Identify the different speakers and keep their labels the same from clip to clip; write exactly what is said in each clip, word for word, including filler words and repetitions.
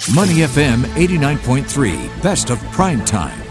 Speaker 1: Money F M eighty-nine point three, best of prime time.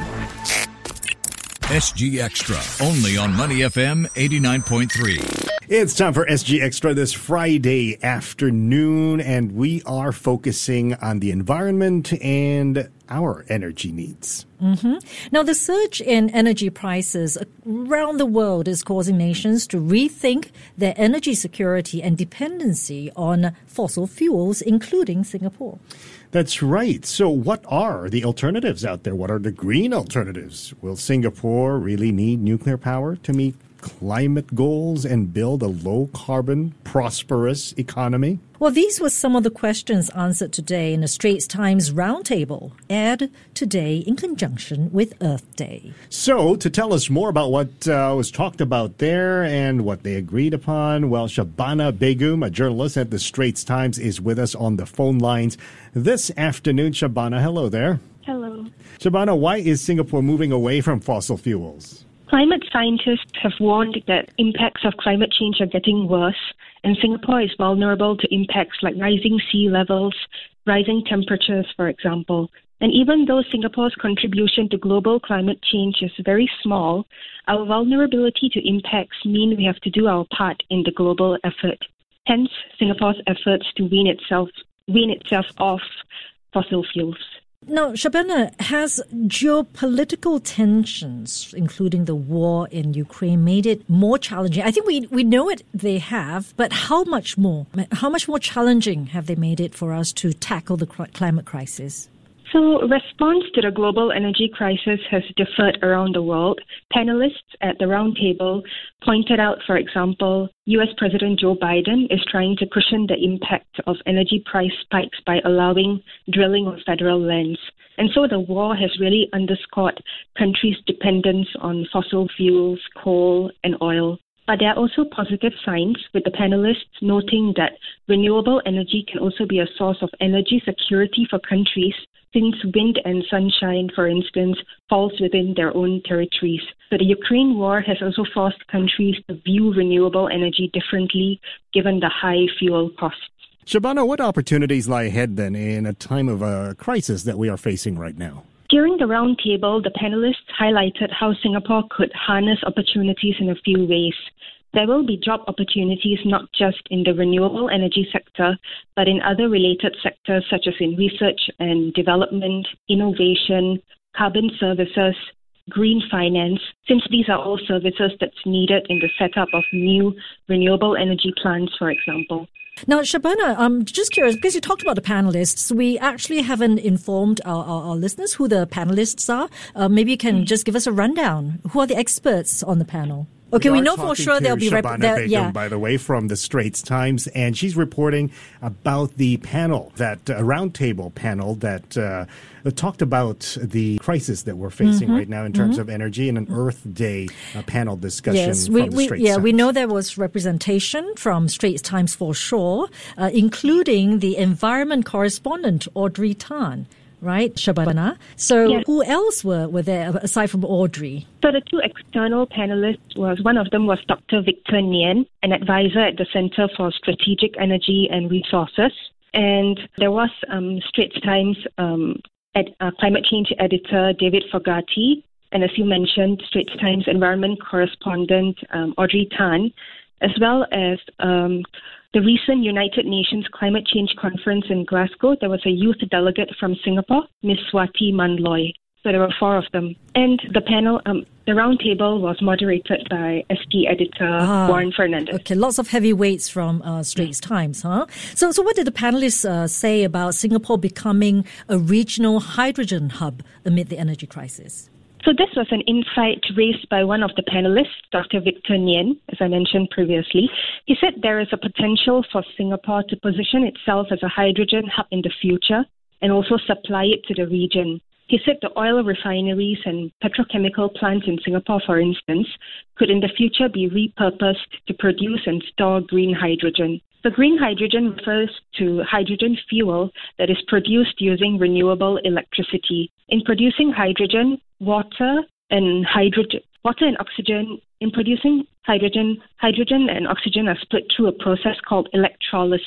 Speaker 1: S G Extra, only on Money F M eighty-nine point three.
Speaker 2: It's time for S G Extra this Friday afternoon, and we are focusing on the environment and our energy needs.
Speaker 3: Mm-hmm. Now, the surge in energy prices around the world is causing nations to rethink their energy security and dependency on fossil fuels, including Singapore.
Speaker 2: That's right. So what are the alternatives out there? What are the green alternatives? Will Singapore really need nuclear power to meet climate goals and build a low-carbon, prosperous economy?
Speaker 3: Well, these were some of the questions answered today in the Straits Times Roundtable, aired today in conjunction with Earth Day.
Speaker 2: So, to tell us more about what uh, was talked about there and what they agreed upon, well, Shabana Begum, a journalist at the Straits Times, is with us on the phone lines this afternoon. Shabana, hello there.
Speaker 4: Hello.
Speaker 2: Shabana, why is Singapore moving away from fossil fuels?
Speaker 4: Climate scientists have warned that impacts of climate change are getting worse, and Singapore is vulnerable to impacts like rising sea levels, rising temperatures, for example. And even though Singapore's contribution to global climate change is very small, our vulnerability to impacts mean we have to do our part in the global effort. Hence, Singapore's efforts to wean itself, wean itself off fossil fuels.
Speaker 3: Now, Shabana, has geopolitical tensions, including the war in Ukraine, made it more challenging? I think we we know it they have, but how much more? How much more challenging have they made it for us to tackle the climate crisis?
Speaker 4: So, response to the global energy crisis has differed around the world. Panelists at the roundtable pointed out, for example, U S President Joe Biden is trying to cushion the impact of energy price spikes by allowing drilling on federal lands. And so the war has really underscored countries' dependence on fossil fuels, coal, and oil. But there are also positive signs, with the panelists noting that renewable energy can also be a source of energy security for countries, since wind and sunshine, for instance, falls within their own territories. So the Ukraine war has also forced countries to view renewable energy differently, given the high fuel costs.
Speaker 2: Shabana, what opportunities lie ahead then in a time of a crisis that we are facing right now?
Speaker 4: During the roundtable, the panelists highlighted how Singapore could harness opportunities in a few ways. There will be job opportunities not just in the renewable energy sector, but in other related sectors such as in research and development, innovation, carbon services, green finance, since these are all services that's needed in the setup of new renewable energy plants, for example.
Speaker 3: Now, Shabana, I'm just curious, because you talked about the panelists, we actually haven't informed our, our, our listeners who the panelists are. Uh, maybe you can just give us a rundown. Who are the experts on the panel? Okay, we, we know for sure there'll be...
Speaker 2: Shabana
Speaker 3: rep-
Speaker 2: Begum,
Speaker 3: yeah.
Speaker 2: by the way, from the Straits Times, and she's reporting about the panel, that uh, roundtable panel that uh, talked about the crisis that we're facing
Speaker 3: mm-hmm.
Speaker 2: right now in terms
Speaker 3: mm-hmm.
Speaker 2: of energy, and an Earth Day uh, panel discussion
Speaker 3: yes,
Speaker 2: from
Speaker 3: we,
Speaker 2: the
Speaker 3: we,
Speaker 2: Straits
Speaker 3: yeah,
Speaker 2: Times.
Speaker 3: we know there was representation from Straits Times for sure, uh, including the environment correspondent, Audrey Tan. Right, Shabana. So
Speaker 4: yes.
Speaker 3: Who else were, were there aside from Audrey?
Speaker 4: So the two external panelists was, one of them was Doctor Victor Nguyen, an advisor at the Center for Strategic Energy and Resources. And there was um, Straits Times um, ed, uh, climate change editor David Fogarty, and as you mentioned, Straits Times environment correspondent um, Audrey Tan, as well as um, the recent United Nations Climate Change Conference in Glasgow. There was a youth delegate from Singapore, Miz Swati Manloy. So there were four of them. And the panel, um, the roundtable was moderated by S T editor ah, Warren Fernandez.
Speaker 3: Okay, lots of heavyweights from uh, Straits Times, huh? So, so what did the panelists uh, say about Singapore becoming a regional hydrogen hub amid the energy crisis?
Speaker 4: So this was an insight raised by one of the panelists, Doctor Victor Nguyen, as I mentioned previously. He said there is a potential for Singapore to position itself as a hydrogen hub in the future and also supply it to the region. He said the oil refineries and petrochemical plants in Singapore, for instance, could in the future be repurposed to produce and store green hydrogen. The green hydrogen refers to hydrogen fuel that is produced using renewable electricity. In producing hydrogen, water and hydrogen, water and oxygen, in producing hydrogen, hydrogen and oxygen are split through a process called electrolysis,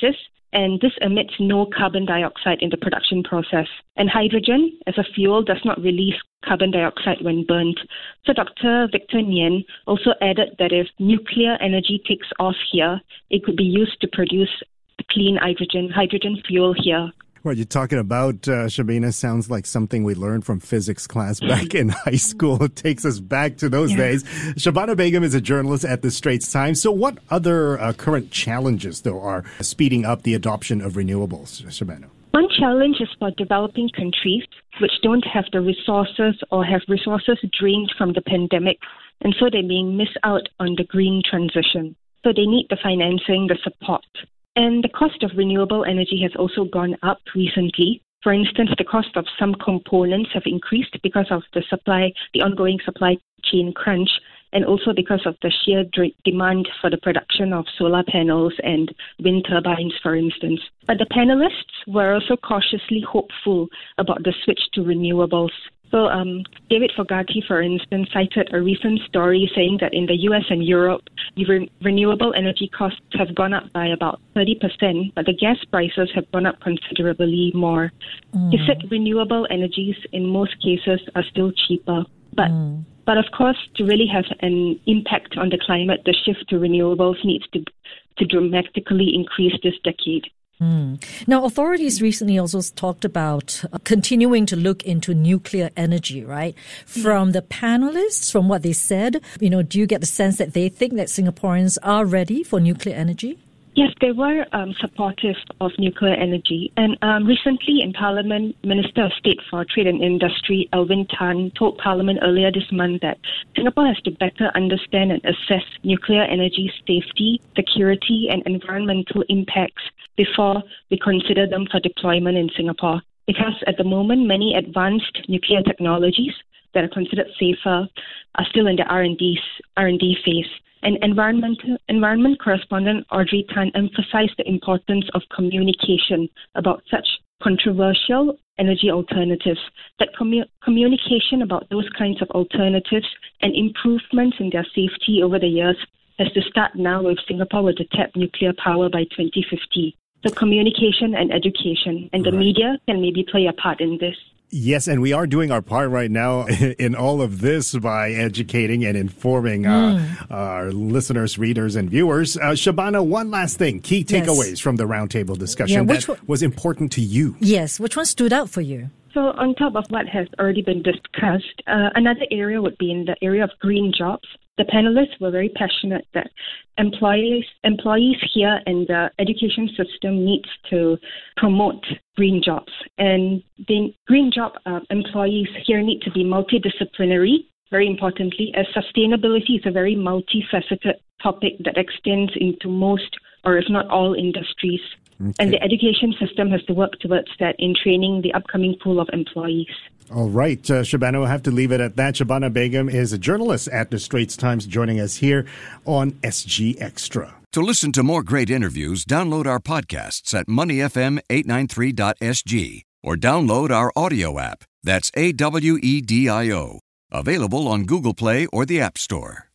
Speaker 4: and this emits no carbon dioxide in the production process. And hydrogen, as a fuel, does not release carbon dioxide when burnt. So Doctor Victor Nguyen also added that if nuclear energy takes off here, it could be used to produce clean hydrogen, hydrogen fuel here.
Speaker 2: What you're talking about, uh, Shabina, sounds like something we learned from physics class back in high school. It takes us back to those yeah. days. Shabana Begum is a journalist at the Straits Times. So what other uh, current challenges, though, are speeding up the adoption of renewables, Shabana?
Speaker 4: One challenge is for developing countries which don't have the resources or have resources drained from the pandemic, and so they may miss out on the green transition. So they need the financing, the support. And the cost of renewable energy has also gone up recently. For instance, the cost of some components have increased because of the supply, the ongoing supply chain crunch, and also because of the sheer d- demand for the production of solar panels and wind turbines, for instance. But the panelists were also cautiously hopeful about the switch to renewables. So um, David Fogarty, for instance, cited a recent story saying that in the U S and Europe, the re- renewable energy costs have gone up by about thirty percent, but the gas prices have gone up considerably more. Mm. He said renewable energies in most cases are still cheaper. But, mm. but of course, to really have an impact on the climate, the shift to renewables needs to, to dramatically increase this decade.
Speaker 3: Mm. Now, authorities recently also talked about uh, continuing to look into nuclear energy, right? From the panelists, from what they said, you know, do you get the sense that they think that Singaporeans are ready for nuclear energy?
Speaker 4: Yes, they were um, supportive of nuclear energy. And um, recently in Parliament, Minister of State for Trade and Industry, Alvin Tan, told Parliament earlier this month that Singapore has to better understand and assess nuclear energy safety, security, and environmental impacts before we consider them for deployment in Singapore. Because at the moment, many advanced nuclear technologies that are considered safer are still in the R and D R and D phase. And environmental environment correspondent Audrey Tan emphasized the importance of communication about such controversial energy alternatives, that commu- communication about those kinds of alternatives and improvements in their safety over the years has to start now if Singapore were to tap nuclear power by twenty fifty. So communication and education, and the right. media can maybe play a part in this.
Speaker 2: Yes, and we are doing our part right now in all of this by educating and informing uh, mm. our listeners, readers, and viewers. Uh, Shabana, one last thing, key takeaways yes. from the roundtable discussion yeah, that one, was important to you.
Speaker 3: Yes, which one stood out for you?
Speaker 4: So on top of what has already been discussed, uh, another area would be in the area of green jobs. The panelists were very passionate that employees employees here and the education system needs to promote green jobs. And the green job uh, employees here need to be multidisciplinary, very importantly, as sustainability is a very multifaceted topic that extends into most or if not all industries. Okay. And the education system has to work towards that in training the upcoming pool of employees.
Speaker 2: All right, uh, Shabana, we'll have to leave it at that. Shabana Begum is a journalist at the Straits Times, joining us here on S G Extra.
Speaker 1: To listen to more great interviews, download our podcasts at money f m eight ninety-three dot s g or download our audio app. That's A W E D I O. Available on Google Play or the App Store.